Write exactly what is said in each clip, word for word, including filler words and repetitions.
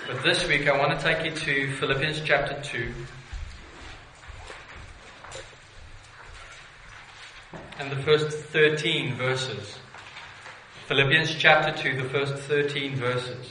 But this week I want to take you to Philippians chapter two. And the first thirteen verses. Philippians chapter two, the first thirteen verses.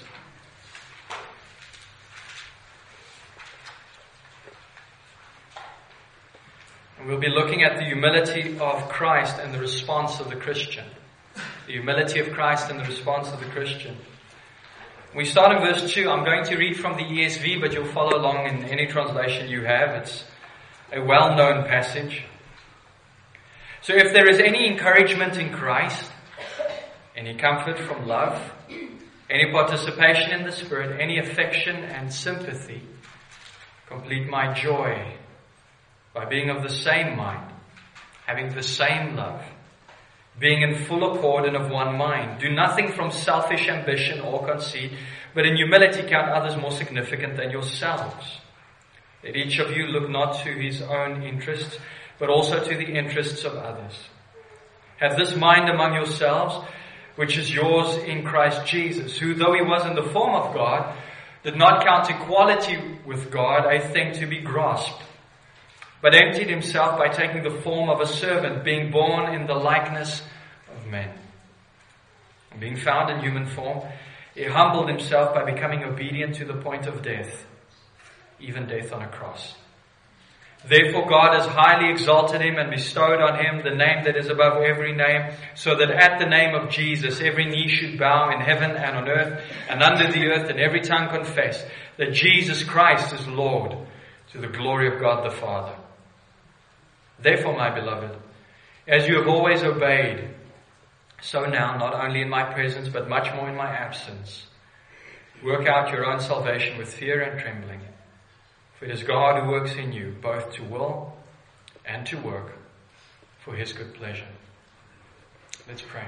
And we'll be looking at the humility of Christ and the response of the Christian. The humility of Christ and the response of the Christian. We start in verse two. I'm going to read from the E S V, but you'll follow along in any translation you have. It's a well-known passage. So if there is any encouragement in Christ, any comfort from love, any participation in the Spirit, any affection and sympathy, complete my joy by being of the same mind, having the same love, being in full accord and of one mind. Do nothing from selfish ambition or conceit, but in humility count others more significant than yourselves. Let each of you look not to his own interests, but also to the interests of others. Have this mind among yourselves, which is yours in Christ Jesus, who, though he was in the form of God, did not count equality with God a thing to be grasped, but emptied himself by taking the form of a servant, being born in the likeness of men. And being found in human form, he humbled himself by becoming obedient to the point of death, even death on a cross. Therefore God has highly exalted him and bestowed on him the name that is above every name, so that at the name of Jesus every knee should bow in heaven and on earth and under the earth, and every tongue confess that Jesus Christ is Lord, to the glory of God the Father. Therefore, my beloved, as you have always obeyed, so now, not only in my presence, but much more in my absence, work out your own salvation with fear and trembling. For it is God who works in you, both to will and to work for his good pleasure. Let's pray.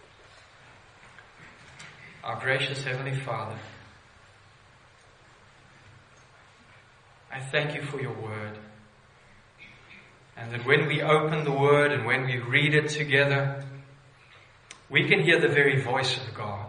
Our gracious Heavenly Father, I thank you for your word. And that when we open the word and when we read it together, we can hear the very voice of God.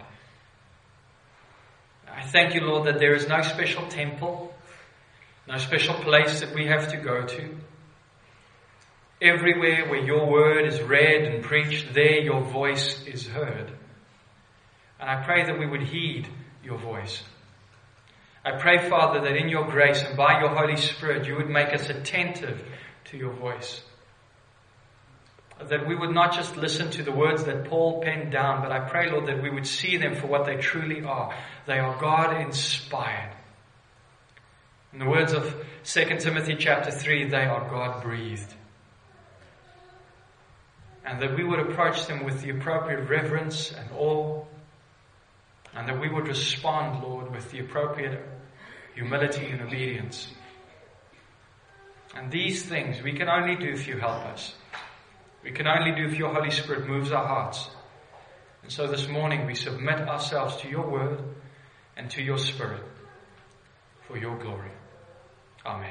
I thank you, Lord, that there is no special temple, no special place that we have to go to. Everywhere where your word is read and preached, there your voice is heard. And I pray that we would heed your voice. I pray, Father, that in your grace and by your Holy Spirit, you would make us attentive to your voice. That we would not just listen to the words that Paul penned down, but I pray, Lord, that we would see them for what they truly are. They are God-inspired. In the words of Second Timothy chapter three, they are God-breathed. And that we would approach them with the appropriate reverence and awe, and that we would respond, Lord, with the appropriate humility and obedience. And these things we can only do if you help us. We can only do if your Holy Spirit moves our hearts. And so this morning we submit ourselves to your word and to your Spirit for your glory. Amen.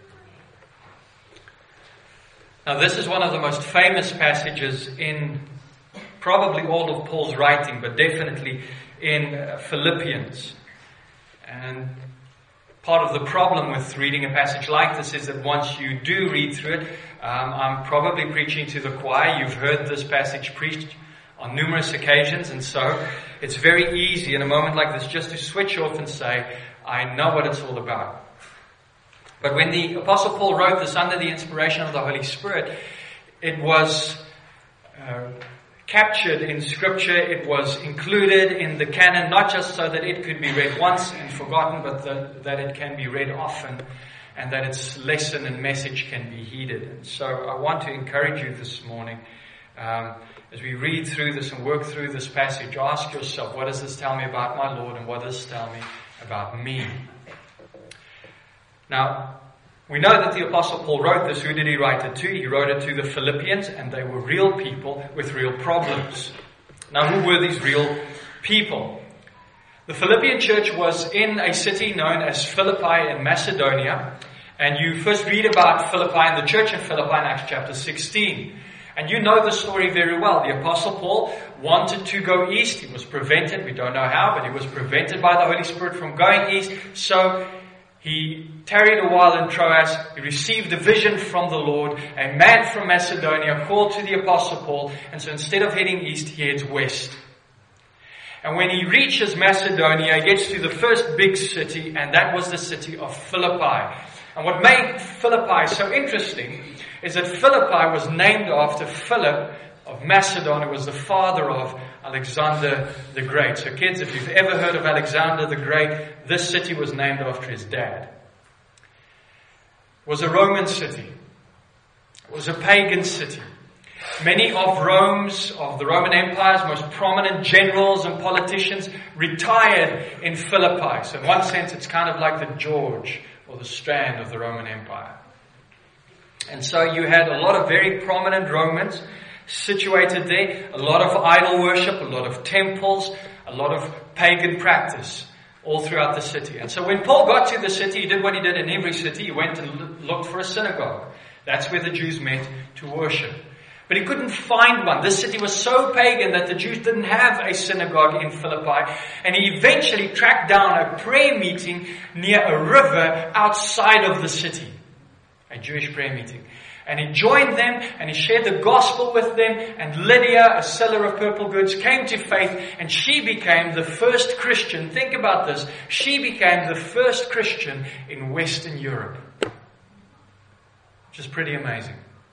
Now this is one of the most famous passages in probably all of Paul's writing, but definitely in Philippians. And part of the problem with reading a passage like this is that once you do read through it, um, I'm probably preaching to the choir. You've heard this passage preached on numerous occasions, and so it's very easy in a moment like this just to switch off and say, I know what it's all about. But when the Apostle Paul wrote this under the inspiration of the Holy Spirit, it was uh, captured in Scripture. It was included in the canon, not just so that it could be read once and forgotten, but that, that it can be read often and that its lesson and message can be heeded. And so I want to encourage you this morning, um, as we read through this and work through this passage, ask yourself, what does this tell me about my Lord, and what does this tell me about me? Now, we know that the Apostle Paul wrote this. Who did he write it to? He wrote it to the Philippians, and they were real people with real problems. Now, who were these real people? The Philippian church was in a city known as Philippi in Macedonia, and you first read about Philippi and the church in Philippi in Acts chapter sixteen. And you know the story very well. The Apostle Paul wanted to go east. He was prevented. We don't know how, but he was prevented by the Holy Spirit from going east. So he tarried a while in Troas. He received a vision from the Lord. A man from Macedonia called to the Apostle Paul. And so instead of heading east, he heads west. And when he reaches Macedonia, he gets to the first big city, and that was the city of Philippi. And what made Philippi so interesting is that Philippi was named after Philip of Macedon, who was the father of Alexander the Great. So kids, if you've ever heard of Alexander the Great, this city was named after his dad. It was a Roman city. It was a pagan city. Many of Rome's, of the Roman Empire's most prominent generals and politicians retired in Philippi. So in one sense, it's kind of like the George or the Strand of the Roman Empire. And so you had a lot of very prominent Romans situated there, a lot of idol worship, a lot of temples, a lot of pagan practice all throughout the city. And so when Paul got to the city, he did what he did in every city. He went and looked for a synagogue. That's where the Jews met to worship. But he couldn't find one. This city was so pagan that the Jews didn't have a synagogue in Philippi. And he eventually tracked down a prayer meeting near a river outside of the city. A Jewish prayer meeting. And he joined them and he shared the gospel with them. And Lydia, a seller of purple goods, came to faith and she became the first Christian. Think about this. She became the first Christian in Western Europe. Which is pretty amazing.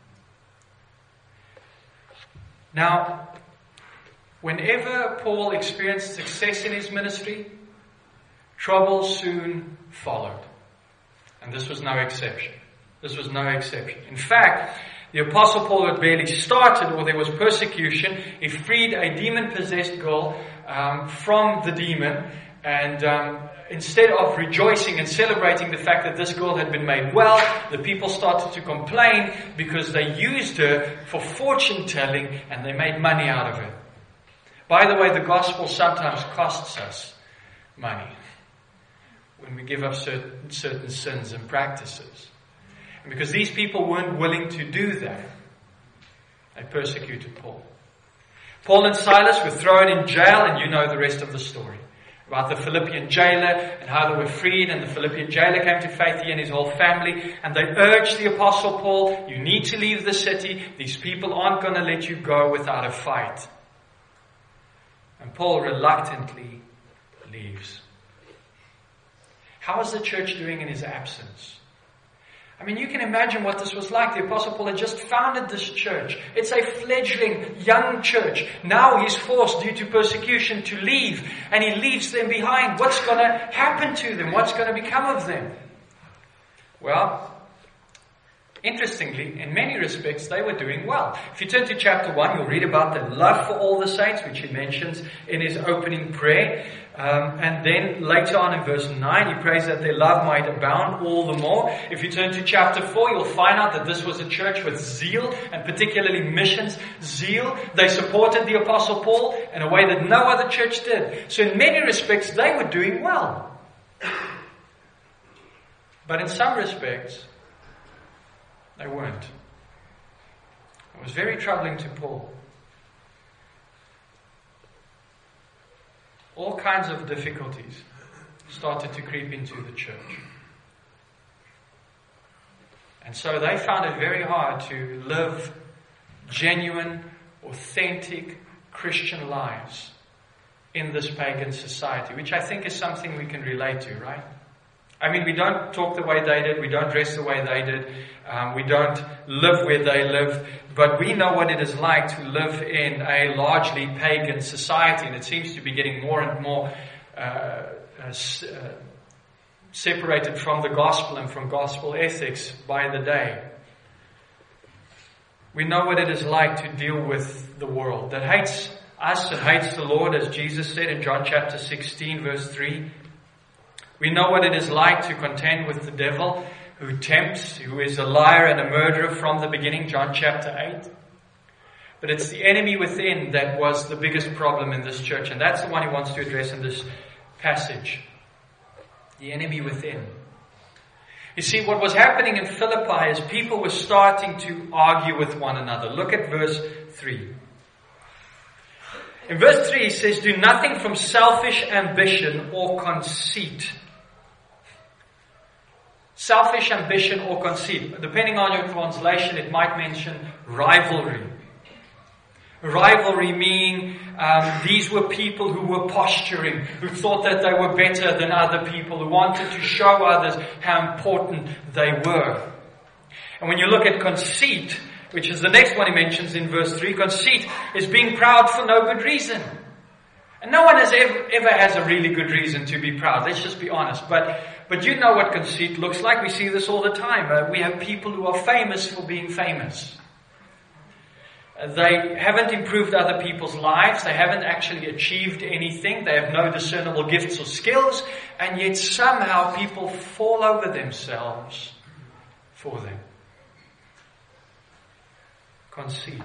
Now, whenever Paul experienced success in his ministry, trouble soon followed. And this was no exception. This was no exception. In fact, the Apostle Paul had barely started, or there was persecution. He freed a demon-possessed girl um, from the demon, and um, instead of rejoicing and celebrating the fact that this girl had been made well, the people started to complain because they used her for fortune-telling and they made money out of it. By the way, the gospel sometimes costs us money when we give up certain, certain sins and practices. And because these people weren't willing to do that, they persecuted Paul. Paul and Silas were thrown in jail, and you know the rest of the story. About the Philippian jailer and how they were freed, and the Philippian jailer came to faith, he and his whole family, and they urged the Apostle Paul, you need to leave the city. These people aren't going to let you go without a fight. And Paul reluctantly leaves. How is the church doing in his absence? I mean, you can imagine what this was like. The Apostle Paul had just founded this church. It's a fledgling young church. Now he's forced, due to persecution, to leave. And he leaves them behind. What's going to happen to them? What's going to become of them? Well, interestingly, in many respects, they were doing well. If you turn to chapter one, you'll read about the love for all the saints, which he mentions in his opening prayer. Um, and then later on in verse nine, he prays that their love might abound all the more. If you turn to chapter four, you'll find out that this was a church with zeal, and particularly missions zeal. They supported the Apostle Paul in a way that no other church did. So in many respects, they were doing well. But in some respects, they weren't. It was very troubling to Paul. All kinds of difficulties started to creep into the church. And so they found it very hard to live genuine, authentic Christian lives in this pagan society, which I think is something we can relate to, right? I mean, we don't talk the way they did, we don't dress the way they did, um, we don't live where they live, but we know what it is like to live in a largely pagan society, and it seems to be getting more and more uh, uh, uh, separated from the gospel and from gospel ethics by the day. We know what it is like to deal with the world that hates us and hates the Lord, as Jesus said in John chapter sixteen, verse three. We know what it is like to contend with the devil, who tempts, who is a liar and a murderer from the beginning, John chapter eight. But it's the enemy within that was the biggest problem in this church, and that's the one he wants to address in this passage. The enemy within. You see, what was happening in Philippi is people were starting to argue with one another. Look at verse three. In verse three, he says, do nothing from selfish ambition or conceit. Selfish ambition or conceit. Depending on your translation, it might mention rivalry. Rivalry meaning um, these were people who were posturing, who thought that they were better than other people, who wanted to show others how important they were. And when you look at conceit, which is the next one he mentions in verse three, conceit is being proud for no good reason. And no one has ever, ever has a really good reason to be proud. Let's just be honest. But but you know what conceit looks like. We see this all the time. Uh, we have people who are famous for being famous. Uh, they haven't improved other people's lives. They haven't actually achieved anything. They have no discernible gifts or skills. And yet somehow people fall over themselves for them. Conceit.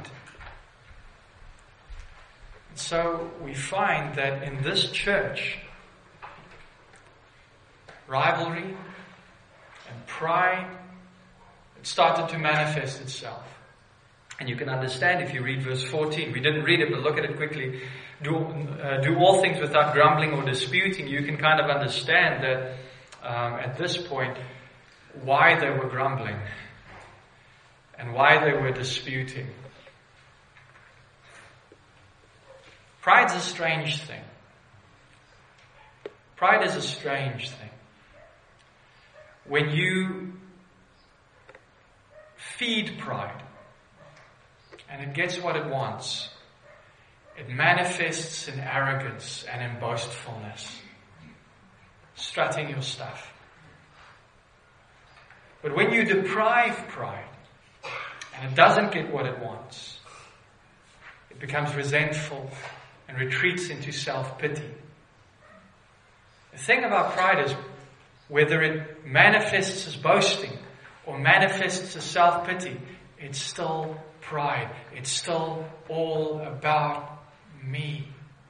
So we find that in this church, rivalry and pride, it started to manifest itself. And you can understand if you read verse fourteen. We didn't read it, but look at it quickly. Do, uh, do all things without grumbling or disputing. You can kind of understand that um, at this point why they were grumbling and why they were disputing. Pride's a strange thing. Pride is a strange thing. When you feed pride and it gets what it wants, it manifests in arrogance and in boastfulness, strutting your stuff. But when you deprive pride and it doesn't get what it wants, it becomes resentful and retreats into self-pity. The thing about pride is whether it manifests as boasting or manifests as self-pity, it's still pride. It's still all about me.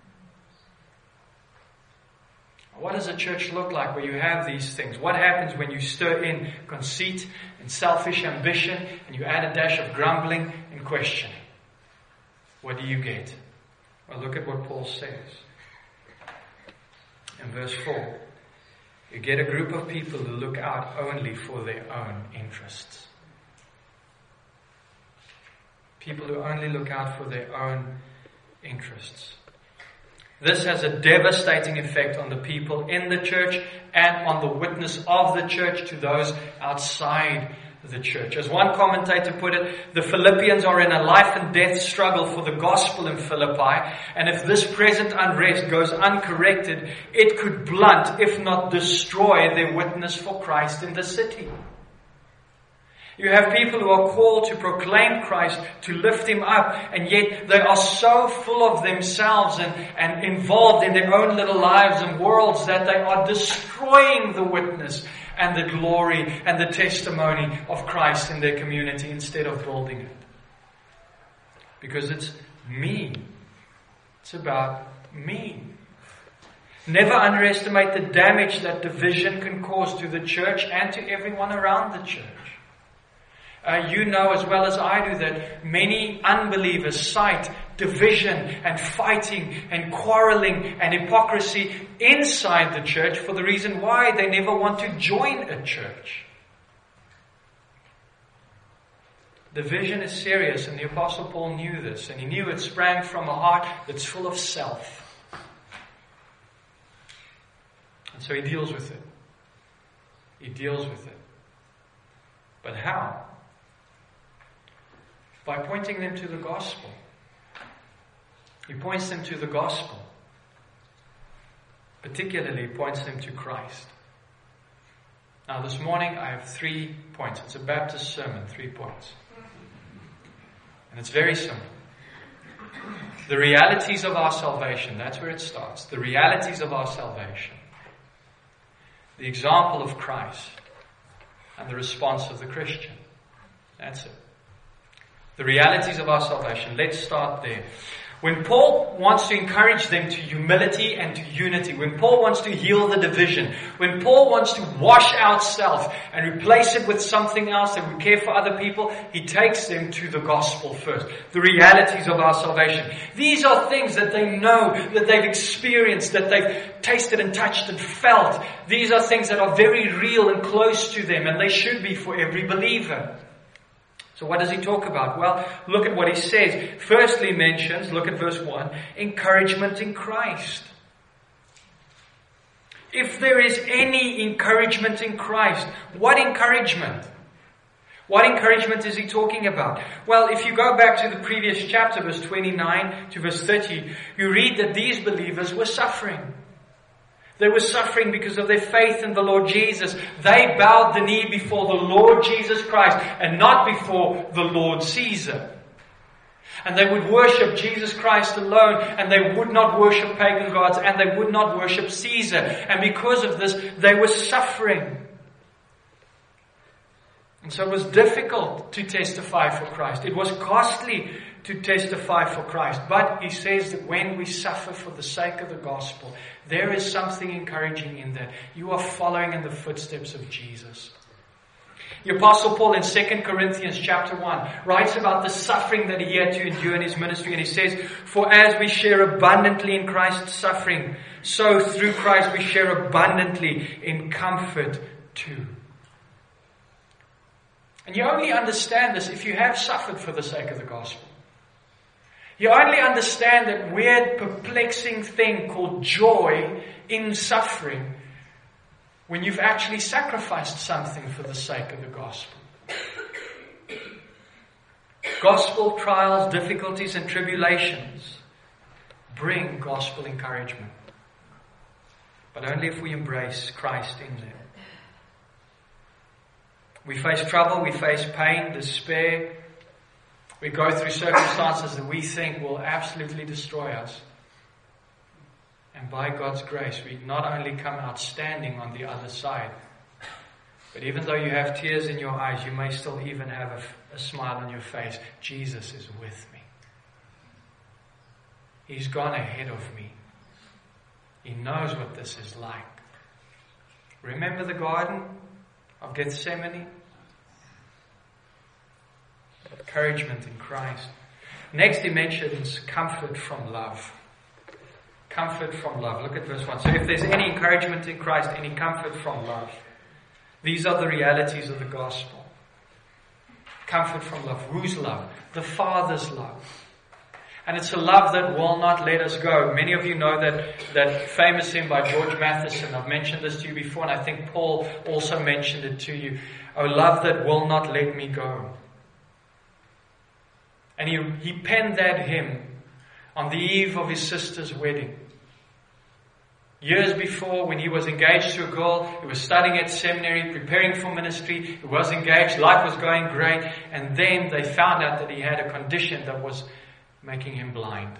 What does a church look like where you have these things? What happens when you stir in conceit and selfish ambition and you add a dash of grumbling and questioning? What do you get? Well, look at what Paul says. In verse four, you get a group of people who look out only for their own interests. People who only look out for their own interests. This has a devastating effect on the people in the church and on the witness of the church to those outside the church. As one commentator put it, the Philippians are in a life and death struggle for the gospel in Philippi, and if this present unrest goes uncorrected, it could blunt, if not destroy, their witness for Christ in the city. You have people who are called to proclaim Christ, to lift Him up, and yet they are so full of themselves and, and involved in their own little lives and worlds that they are destroying the witness and the glory and the testimony of Christ in their community instead of building it. Because it's me. It's about me. Never underestimate the damage that division can cause to the church and to everyone around the church. Uh, you know as well as I do that many unbelievers cite division and fighting and quarreling and hypocrisy inside the church for the reason why they never want to join a church. Division is serious, and the Apostle Paul knew this, and he knew it sprang from a heart that's full of self. And so he deals with it. He deals with it. But how? By pointing them to the gospel. He points them to the gospel. Particularly, he points them to Christ. Now, this morning I have three points. It's a Baptist sermon, three points. And it's very simple. The realities of our salvation, that's where it starts. The realities of our salvation. The example of Christ. And the response of the Christian. That's it. The realities of our salvation. Let's start there. When Paul wants to encourage them to humility and to unity, when Paul wants to heal the division, when Paul wants to wash out self and replace it with something else that we care for other people, he takes them to the gospel first, the realities of our salvation. These are things that they know, that they've experienced, that they've tasted and touched and felt. These are things that are very real and close to them, and they should be for every believer. So what does he talk about? Well, look at what he says. Firstly, he mentions, look at verse one, encouragement in Christ. If there is any encouragement in Christ, what encouragement? What encouragement is he talking about? Well, if you go back to the previous chapter, verse twenty-nine to verse thirty, you read that these believers were suffering. They were suffering because of their faith in the Lord Jesus. They bowed the knee before the Lord Jesus Christ and not before the Lord Caesar. And they would worship Jesus Christ alone, and they would not worship pagan gods, and they would not worship Caesar. And because of this, they were suffering. And so it was difficult to testify for Christ. It was costly to testify for Christ. But he says that when we suffer for the sake of the gospel, there is something encouraging in that. You are following in the footsteps of Jesus. The Apostle Paul in Second Corinthians chapter one writes about the suffering that he had to endure in his ministry. And he says, for as we share abundantly in Christ's suffering, so through Christ we share abundantly in comfort too. And you only understand this if you have suffered for the sake of the gospel. You only understand that weird, perplexing thing called joy in suffering when you've actually sacrificed something for the sake of the gospel. Gospel trials, difficulties, and tribulations bring gospel encouragement. But only if we embrace Christ in them. We face trouble, we face pain, despair. We go through circumstances that we think will absolutely destroy us. And by God's grace, we not only come out standing on the other side, but even though you have tears in your eyes, you may still even have a, a smile on your face. Jesus is with me. He's gone ahead of me. He knows what this is like. Remember the Garden of Gethsemane? Encouragement in Christ. Next he mentions comfort from love. Comfort from love. Look at verse one. So if there's any encouragement in Christ, any comfort from love, these are the realities of the gospel. Comfort from love. Whose love? The Father's love. And it's a love that will not let us go. Many of you know that, that famous hymn by George Matheson. I've mentioned this to you before, and I think Paul also mentioned it to you. Oh, love that will not let me go. And he, he penned that hymn on the eve of his sister's wedding. Years before, when he was engaged to a girl, he was studying at seminary, preparing for ministry, he was engaged, life was going great, and then they found out that he had a condition that was making him blind.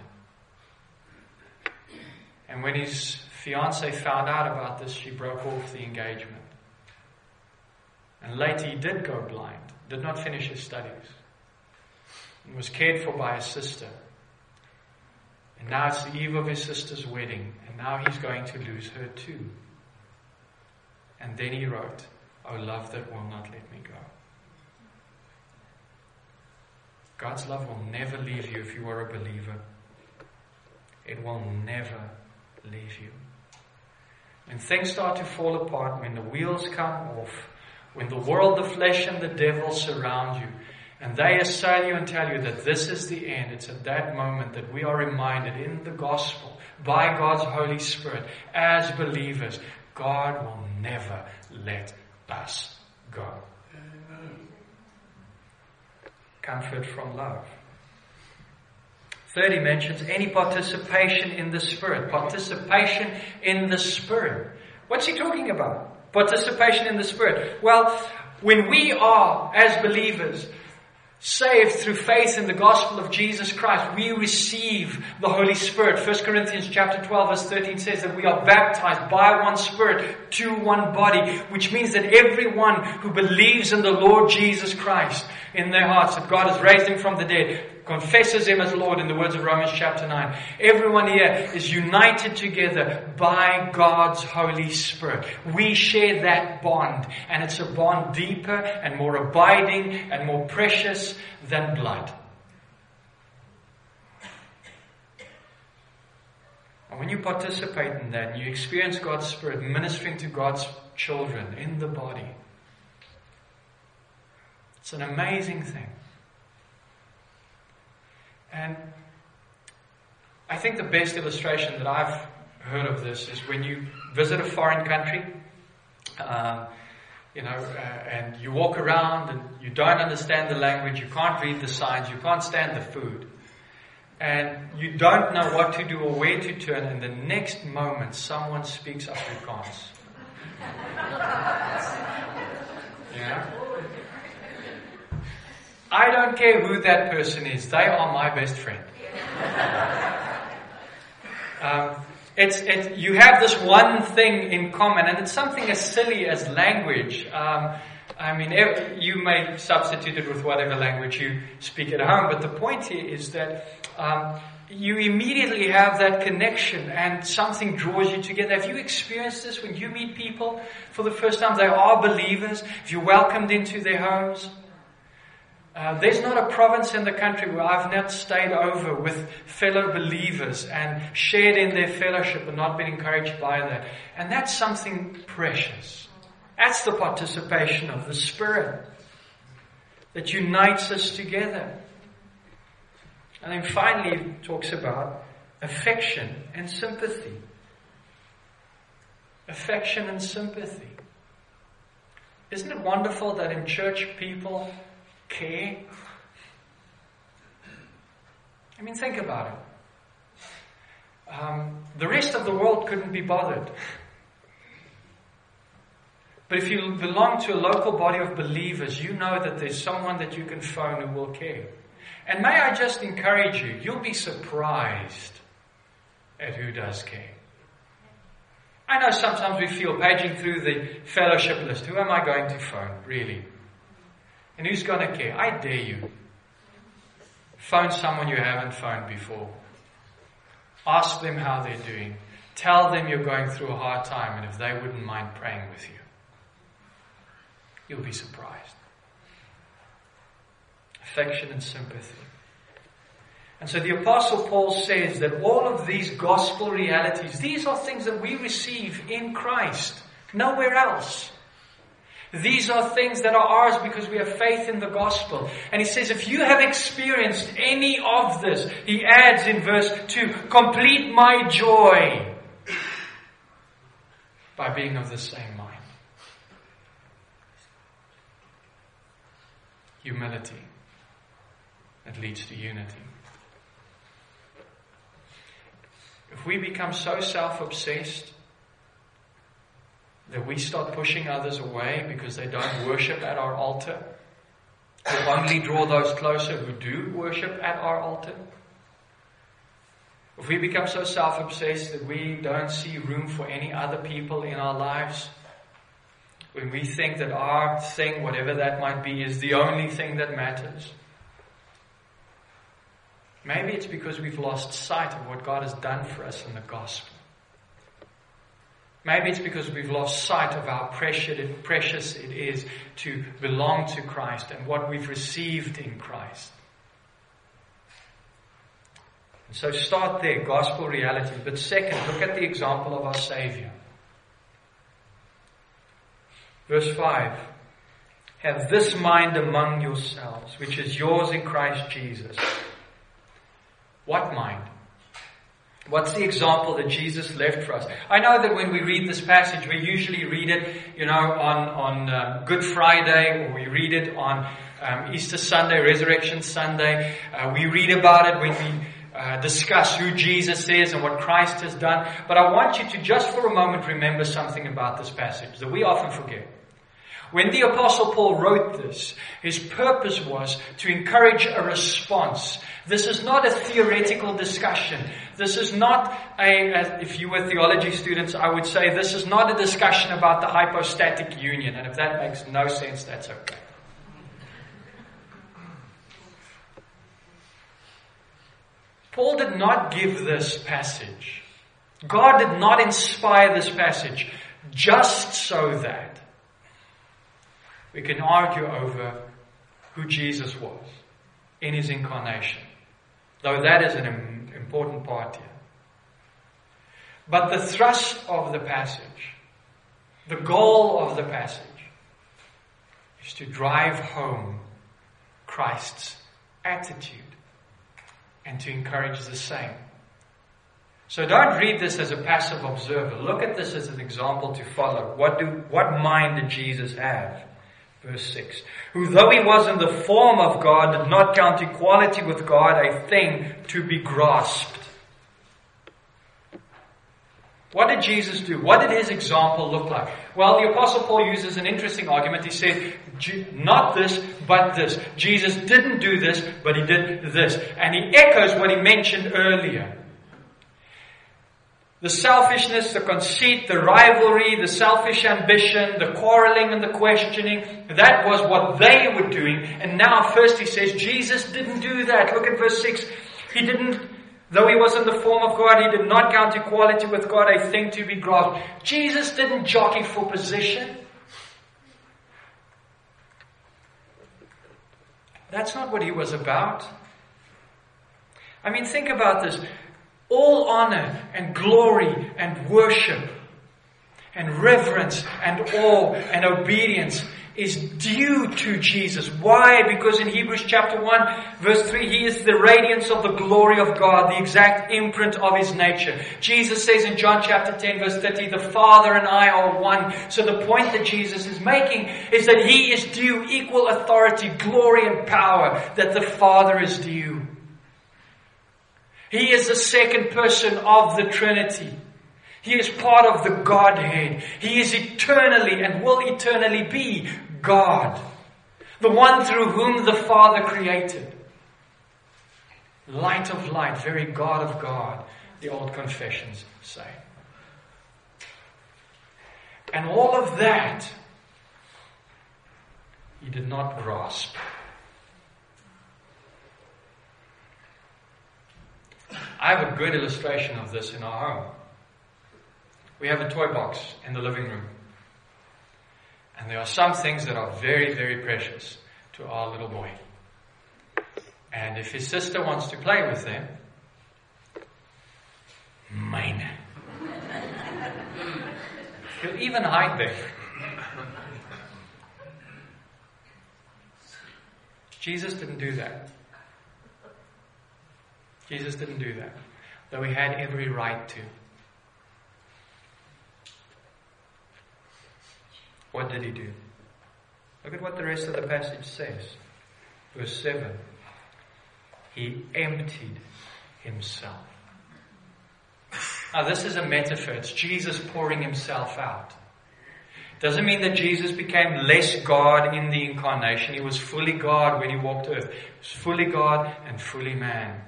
And when his fiancée found out about this, she broke off the engagement. And later he did go blind, did not finish his studies, and was cared for by his sister. And now it's the eve of his sister's wedding, and now he's going to lose her too. And then he wrote, "Oh, love that will not let me go." God's love will never leave you if you are a believer. It will never leave you. When things start to fall apart, when the wheels come off, when the world, the flesh, and the devil surround you, and they assail you and tell you that this is the end, it's at that moment that we are reminded in the gospel, by God's Holy Spirit, as believers, God will never let us go. Amen. Comfort from love. Third, he mentions any participation in the Spirit. Participation in the Spirit. What's he talking about? Participation in the Spirit. Well, when we are, as believers, saved through faith in the gospel of Jesus Christ, we receive the Holy Spirit. First Corinthians chapter twelve verse thirteen says that we are baptized by one Spirit to one body, which means that everyone who believes in the Lord Jesus Christ in their hearts, that God has raised him from the dead, confesses Him as Lord in the words of Romans chapter nine. Everyone here is united together by God's Holy Spirit. We share that bond, and it's a bond deeper and more abiding and more precious than blood. And when you participate in that, and you experience God's Spirit ministering to God's children in the body, it's an amazing thing. And I think the best illustration that I've heard of this is when you visit a foreign country, um, you know, uh, and you walk around and you don't understand the language, you can't read the signs, you can't stand the food, and you don't know what to do or where to turn, and the next moment someone speaks Afrikaans. Yeah? I don't care who that person is. They are my best friend. um, it's, it's, you have this one thing in common, and it's something as silly as language. Um, I mean, you may substitute it with whatever language you speak at home, but the point here is that um, you immediately have that connection and something draws you together. Have you experienced this when you meet people for the first time? They are believers. If you're welcomed into their homes. Uh, there's not a province in the country where I've not stayed over with fellow believers and shared in their fellowship and not been encouraged by that. And that's something precious. That's the participation of the Spirit that unites us together. And then finally it talks about affection and sympathy. Affection and sympathy. Isn't it wonderful that in church people care? I mean, think about it. Um, the rest of the world couldn't be bothered. But if you belong to a local body of believers, you know that there's someone that you can phone who will care. And may I just encourage you, you'll be surprised at who does care. I know sometimes we feel paging through the fellowship list, who am I going to phone, really? And who's going to care? I dare you. Phone someone you haven't phoned before. Ask them how they're doing. Tell them you're going through a hard time, and if they wouldn't mind praying with you, you'll be surprised. Affection and sympathy. And so the Apostle Paul says that all of these gospel realities, these are things that we receive in Christ, nowhere else. These are things that are ours because we have faith in the gospel. And he says, if you have experienced any of this, he adds in verse two, complete my joy by being of the same mind. Humility that leads to unity. If we become so self-obsessed that we start pushing others away because they don't worship at our altar, we'll only draw those closer who do worship at our altar. If we become so self-obsessed that we don't see room for any other people in our lives, when we think that our thing, whatever that might be, is the only thing that matters, maybe it's because we've lost sight of what God has done for us in the gospel. Maybe it's because we've lost sight of how precious it is to belong to Christ and what we've received in Christ. And so start there, gospel reality. But second, look at the example of our Savior. Verse five. Have this mind among yourselves, which is yours in Christ Jesus. What mind? What's the example that Jesus left for us? I know that when we read this passage, we usually read it, you know, on, on uh, Good Friday, or we read it on um, Easter Sunday, Resurrection Sunday. Uh, we read about it when we uh, discuss who Jesus is and what Christ has done. But I want you to just for a moment remember something about this passage that we often forget. When the Apostle Paul wrote this, his purpose was to encourage a response. This is not a theoretical discussion. This is not a, as if you were theology students, I would say this is not a discussion about the hypostatic union. And if that makes no sense, that's okay. Paul did not give this passage. God did not inspire this passage just so that we can argue over who Jesus was in his incarnation. Though that is an important part here. But the thrust of the passage, the goal of the passage, is to drive home Christ's attitude and to encourage the same. So don't read this as a passive observer. Look at this as an example to follow. What do, what mind did Jesus have? Verse six. Who though he was in the form of God, did not count equality with God a thing to be grasped. What did Jesus do? What did his example look like? Well, the Apostle Paul uses an interesting argument. He said, not this, but this. Jesus didn't do this, but he did this. And he echoes what he mentioned earlier. The selfishness, the conceit, the rivalry, the selfish ambition, the quarreling and the questioning, that was what they were doing. And now first he says, Jesus didn't do that. Look at verse six. He didn't, though he was in the form of God, he did not count equality with God a thing to be grasped. Jesus didn't jockey for position. That's not what he was about. I mean, think about this. All honor and glory and worship and reverence and awe and obedience is due to Jesus. Why? Because in Hebrews chapter one, verse three, he is the radiance of the glory of God, the exact imprint of his nature. Jesus says in John chapter ten, verse thirty, the Father and I are one. So the point that Jesus is making is that he is due equal authority, glory and power that the Father is due. He is the second person of the Trinity. He is part of the Godhead. He is eternally and will eternally be God. The one through whom the Father created. Light of light, very God of God, the old confessions say. And all of that, he did not grasp. I have a good illustration of this in our home. We have a toy box in the living room. And there are some things that are very, very precious to our little boy. And if his sister wants to play with them, mine. He'll even hide them. Jesus didn't do that. Jesus didn't do that, though he had every right to. What did he do? Look at what the rest of the passage says. Verse seven. He emptied himself. Now this is a metaphor. It's Jesus pouring himself out. Doesn't mean that Jesus became less God in the incarnation. He was fully God when he walked earth. He was fully God and fully man.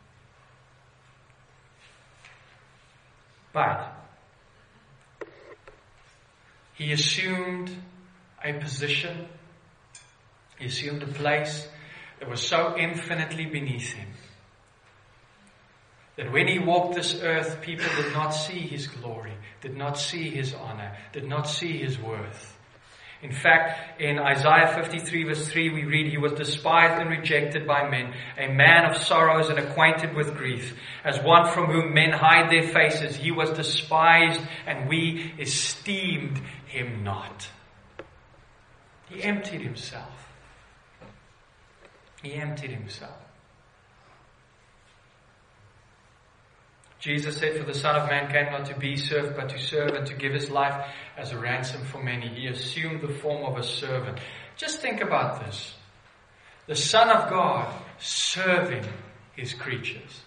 But he assumed a position, he assumed a place that was so infinitely beneath him that when he walked this earth, people did not see his glory, did not see his honor, did not see his worth. In fact, in Isaiah fifty-three verse three we read, he was despised and rejected by men, a man of sorrows and acquainted with grief. As one from whom men hide their faces, he was despised and we esteemed him not. He emptied himself. He emptied himself. Jesus said, for the Son of Man came not to be served, but to serve and to give his life as a ransom for many. He assumed the form of a servant. Just think about this. The Son of God serving his creatures.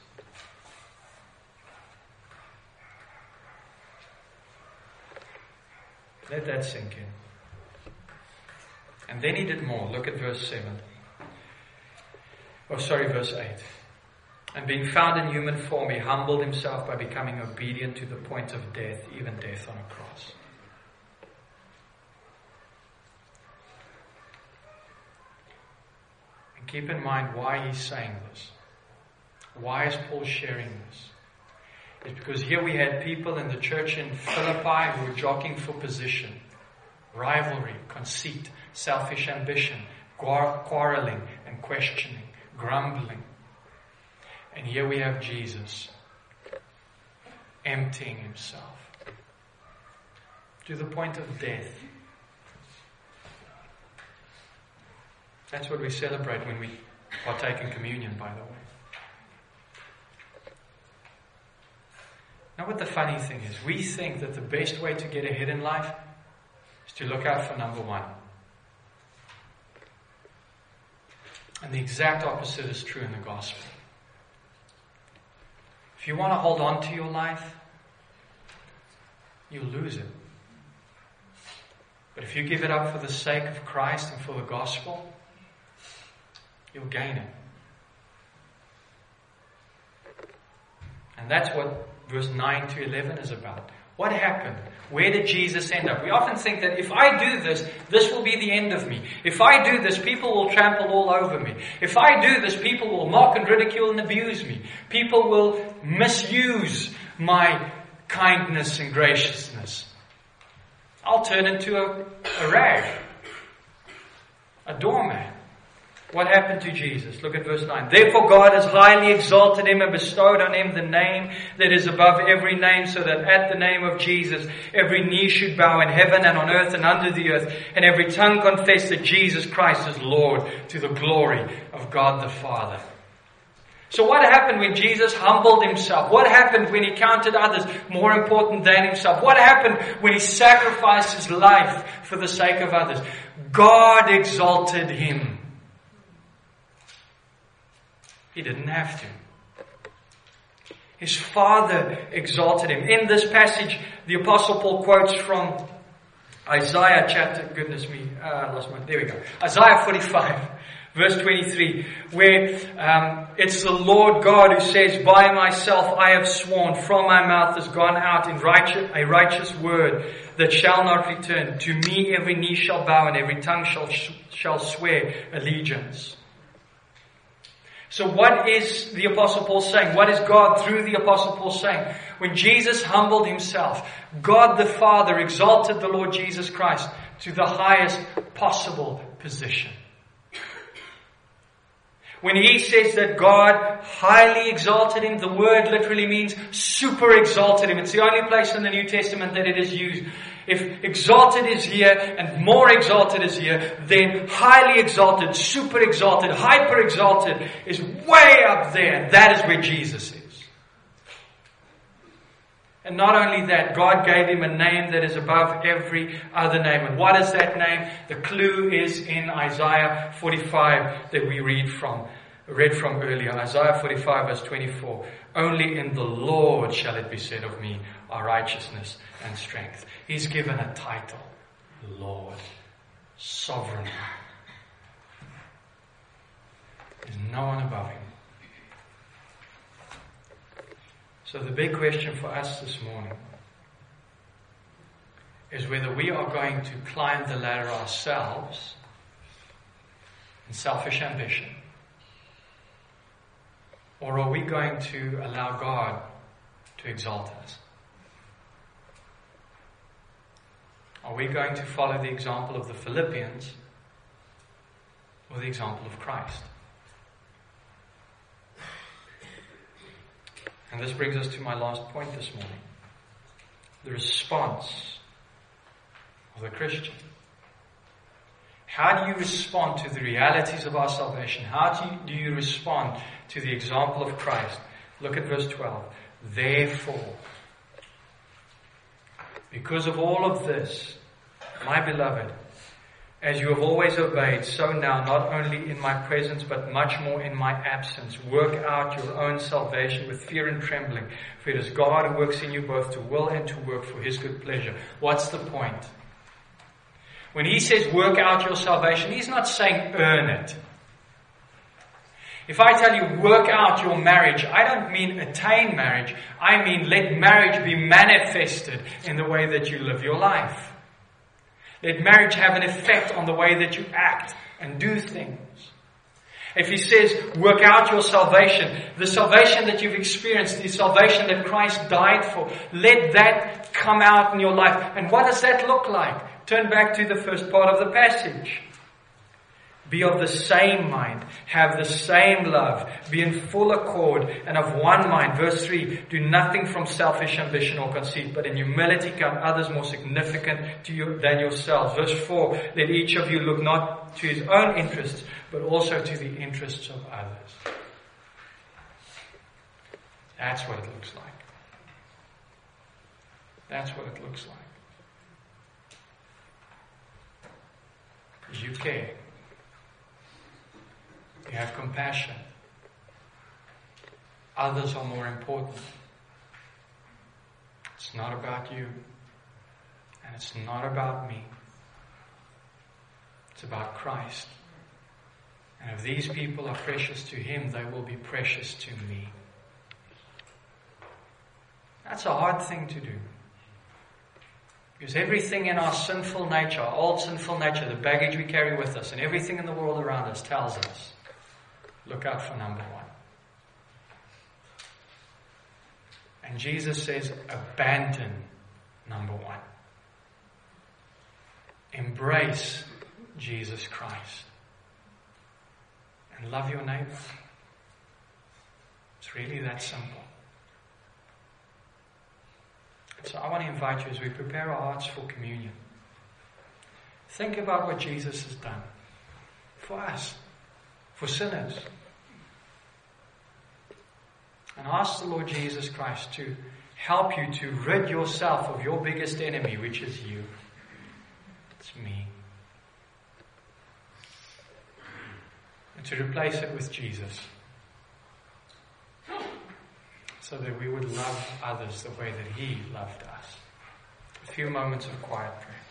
Let that sink in. And then he did more. Look at verse seven. Oh, sorry, verse eight. And being found in human form, he humbled himself by becoming obedient to the point of death, even death on a cross. And keep in mind why he's saying this. Why is Paul sharing this? It's because here we had people in the church in Philippi who were jockeying for position, rivalry, conceit, selfish ambition, quarreling and questioning, grumbling. And here we have Jesus emptying himself to the point of death. That's what we celebrate when we partake in communion, by the way. Now, what the funny thing is, we think that the best way to get ahead in life is to look out for number one. And the exact opposite is true in the gospel. If you want to hold on to your life, you'll lose it. But if you give it up for the sake of Christ and for the gospel, you'll gain it. And that's what verse nine to eleven is about. What happened? Where did Jesus end up? We often think that if I do this, this will be the end of me. If I do this, people will trample all over me. If I do this, people will mock and ridicule and abuse me. People will misuse my kindness and graciousness. I'll turn into a, a rag, a doormat. What happened to Jesus? Look at verse nine. Therefore God has highly exalted him and bestowed on him the name that is above every name, so that at the name of Jesus every knee should bow in heaven and on earth and under the earth, and every tongue confess that Jesus Christ is Lord, to the glory of God the Father. So what happened when Jesus humbled himself? What happened when he counted others more important than himself? What happened when he sacrificed his life for the sake of others? God exalted him. He didn't have to. His Father exalted him. In this passage, the Apostle Paul quotes from Isaiah chapter, goodness me, uh, I lost my, there we go. Isaiah forty-five, verse twenty-three, where um, it's the Lord God who says, by myself I have sworn, from my mouth has gone out in righteous, a righteous word that shall not return. To me every knee shall bow and every tongue shall, shall swear allegiance. So what is the Apostle Paul saying? What is God through the Apostle Paul saying? When Jesus humbled himself, God the Father exalted the Lord Jesus Christ to the highest possible position. When he says that God highly exalted him, the word literally means super exalted him. It's the only place in the New Testament that it is used. If exalted is here and more exalted is here, then highly exalted, super exalted, hyper exalted is way up there. That is where Jesus is. And not only that, God gave him a name that is above every other name. And what is that name? The clue is in Isaiah forty-five that we read from, read from earlier. Isaiah forty-five verse twenty-four. Only in the Lord shall it be said of me, our righteousness and strength. He's given a title, Lord, Sovereign. There's no one above him. So the big question for us this morning is whether we are going to climb the ladder ourselves in selfish ambition, or are we going to allow God to exalt us? Are we going to follow the example of the Philippians or the example of Christ? And this brings us to my last point this morning. The response of the Christian. How do you respond to the realities of our salvation? How do you, do you respond to the example of Christ? Look at verse twelve. Therefore, because of all of this, my beloved, as you have always obeyed, so now, not only in my presence, but much more in my absence, work out your own salvation with fear and trembling. For it is God who works in you both to will and to work for his good pleasure. What's the point? When he says work out your salvation, he's not saying earn it. If I tell you work out your marriage, I don't mean attain marriage. I mean let marriage be manifested in the way that you live your life. Let marriage have an effect on the way that you act and do things. If He says, work out your salvation, the salvation that you've experienced, the salvation that Christ died for, let that come out in your life. And what does that look like? Turn back to the first part of the passage. Be of the same mind, have the same love, be in full accord and of one mind. Verse three, do nothing from selfish ambition or conceit, but in humility count others more significant to you than yourselves. Verse four, let each of you look not to his own interests, but also to the interests of others. That's what it looks like. That's what it looks like. Because you care. You have compassion. Others are more important. It's not about you. And it's not about me. It's about Christ. And if these people are precious to Him, they will be precious to me. That's a hard thing to do. Because everything in our sinful nature, our old sinful nature, the baggage we carry with us, and everything in the world around us tells us, look out for number one. And Jesus says, abandon number one. Embrace Jesus Christ. And love your neighbor. It's really that simple. So I want to invite you as we prepare our hearts for communion. Think about what Jesus has done for us, for sinners. And ask the Lord Jesus Christ to help you to rid yourself of your biggest enemy, which is you. It's me. And to replace it with Jesus. So that we would love others the way that He loved us. A few moments of quiet prayer.